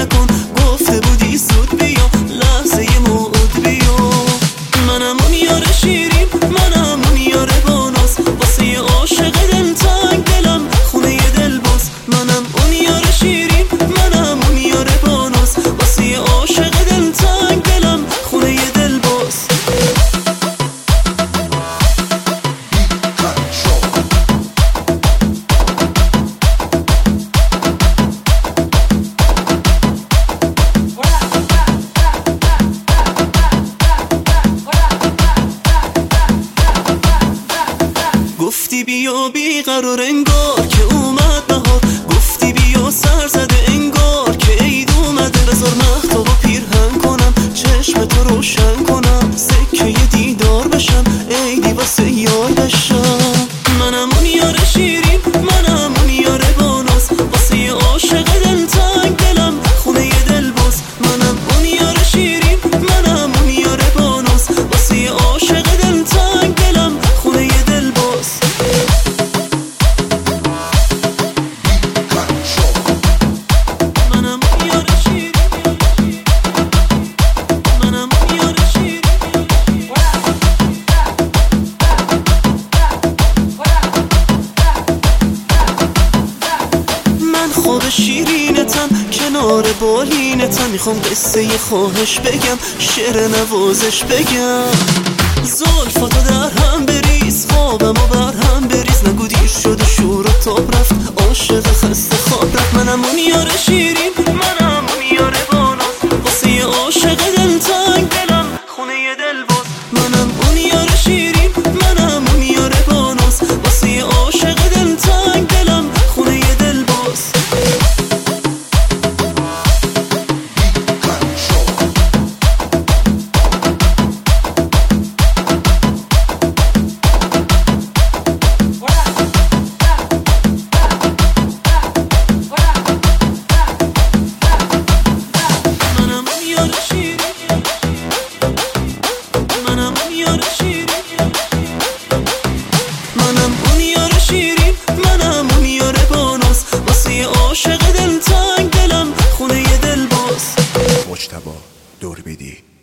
نکن، گفته بودی زود بیا، لحظه موعود بیا. منم اون یار شیرین، منم اون یار باناز، واسه عاشق دلتنگ دلم خونه دل باز. منم اون یار شیرین، منم اون یار باناز، واسه عاشق دلتنگ دلم خونه دل باز. گفتی بیا بیقرار انگار که اومد بهار، گفتی بیا سر زده انگار که عید اومده. بذار مهتابو پیرهن کنم، چشم تو روشن کنم، سکه دیدار بشم، عیدی واسه یار بشم. منم اون یار شیرین، منم اون یار باناز، واسه عاشق دلتنگ دلم خونه دل باز. منم اون یار شیرین، منم اون یار باناز، واسه عاشق دلتنگ دلم خونه دل باز. خواب شیرینتم کنار بالینتم، میخوام قصه خواهش بگم، شعر نوازش بگم. زلفاتو در هم بریز، خوابمو بر هم بریز، نگو دیر شد و شور و تاب رفت، عاشق خسته خواب رفت. منم اون یار شیرین، منم اون یار باناز، واسه عاشق دلتنگ دلم خونه دل باز. منم اون یار شیرین، منم اون یار باناز، واسه عاشق دلتنگ دلم خونه دل باز. مجتبی دوربیدی.